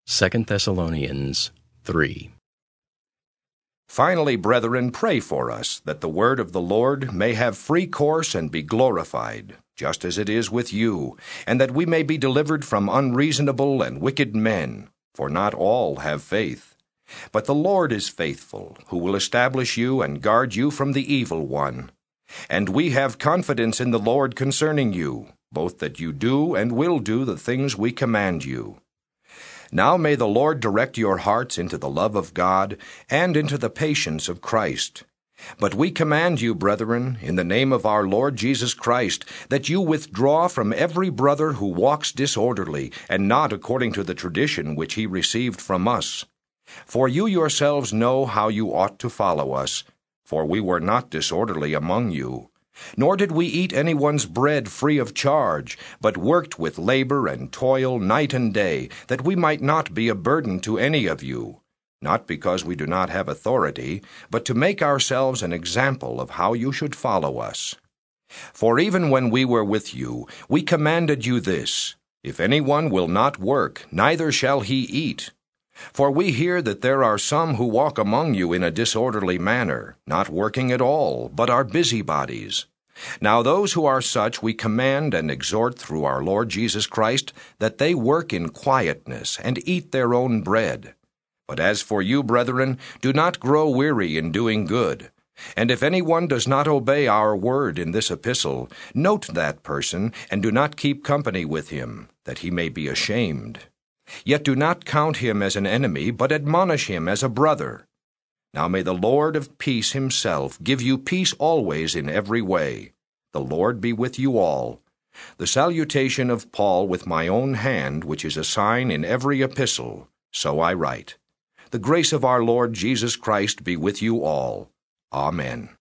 2 Thessalonians 3. Finally, brethren, pray for us, that the word of the Lord may have free course and be glorified, just as it is with you, and that we may be delivered from unreasonable and wicked men, for not all have faith. But the Lord is faithful, who will establish you and guard you from the evil one. And we have confidence in the Lord concerning you, both that you do and will do the things we command you. Now may the Lord direct your hearts into the love of God and into the patience of Christ. But we command you, brethren, in the name of our Lord Jesus Christ, that you withdraw from every brother who walks disorderly, and not according to the tradition which he received from us. For you yourselves know how you ought to follow us, for we were not disorderly among you. Nor did we eat anyone's bread free of charge, but worked with labor and toil night and day, that we might not be a burden to any of you, not because we do not have authority, but to make ourselves an example of how you should follow us. For even when we were with you, we commanded you this: if anyone will not work, neither shall he eat. For we hear that there are some who walk among you in a disorderly manner, not working at all, but are busybodies. Now those who are such we command and exhort through our Lord Jesus Christ, that they work in quietness, and eat their own bread. But as for you, brethren, do not grow weary in doing good. And if anyone does not obey our word in this epistle, note that person, and do not keep company with him, that he may be ashamed. Yet do not count him as an enemy, but admonish him as a brother. Now may the Lord of peace himself give you peace always in every way. The Lord be with you all. The salutation of Paul with my own hand, which is a sign in every epistle, so I write. The grace of our Lord Jesus Christ be with you all. Amen.